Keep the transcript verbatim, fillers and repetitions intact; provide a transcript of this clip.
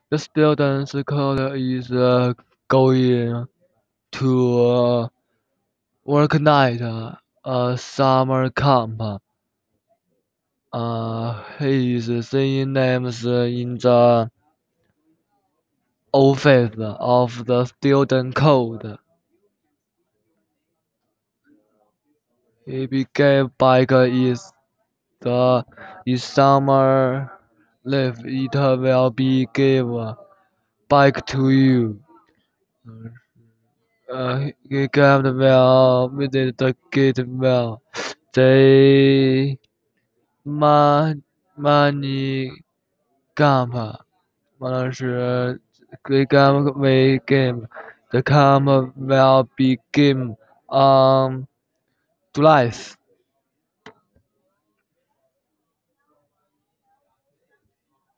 The students' code is uh, going to uh, work night, uh, a summer camp. Uh, he is saying names in the office of the student code. He became back is the is summer leave. It will be given back to you. Uh, he came well visit the gate well. They man money camp 完了是 the game we game. The camp will begin on July